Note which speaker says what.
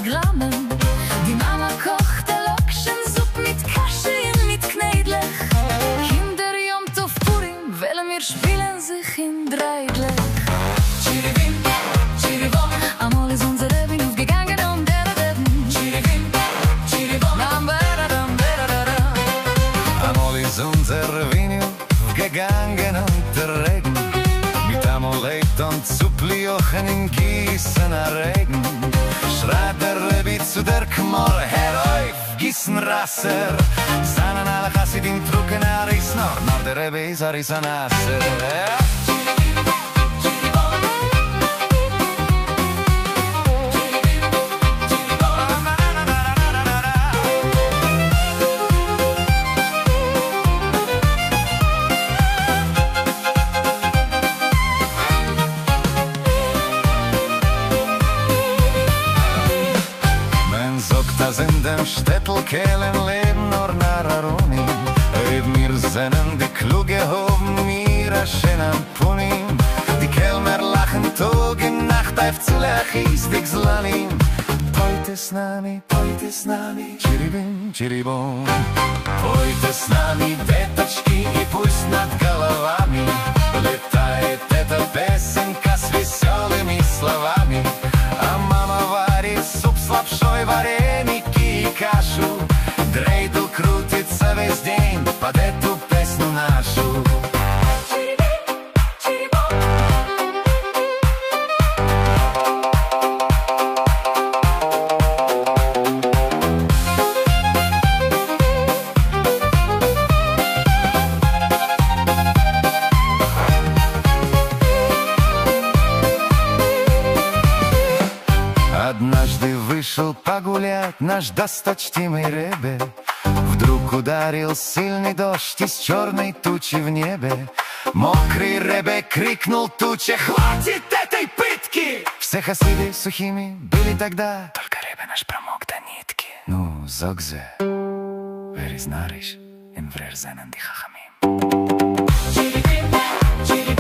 Speaker 1: Grammen. Die Mama kochte Lokschensuppe mit Kaschien, mit Knädlech. Kinder jomt auf Purim, wollen wir spielen sich in Dreidlech. Chirivim, chirivom, amol ist unser Rebin aufgegangen und der Reben. Chirivim, chirivom, dam-ba-da-dam, da-da-da-da.
Speaker 2: Amol ist unser Rebin aufgegangen und der Regen. Mit Amolet und Zupliochen in Gießener Regen. Schreit der Rebbe zu der Kmor, herauf, gießen Rasser. Seinen alle Chassidim trugen Arisnor, nur der Rebbe ist Arisanasser. Dass in dem Städtel kehlen leben nur Nararuni. Ob mir sennen die Kluge hoben mir a schönen Punim. Die Kellner lachen Tag und Nacht auf zu lachis dich slanim. Poite s nami, chiribim, chiribom. Poite s nami, деточки, и пусть над головами летает эта песенка с веселыми словами. А мама варит суп с лапшой, вареники и кашу. Дрейдл крутится весь день под эту песню нашу. Однажды вышел погулять наш досточтимый Ребе. Вдруг ударил сильный дождь из черной тучи в небе. Мокрый Ребе крикнул туче: «Хватит этой пытки!» Все хасиды сухими были тогда, только Ребе наш промок до нитки. Ну, зогзе, веризнариш, инврер зенен ди хахамим.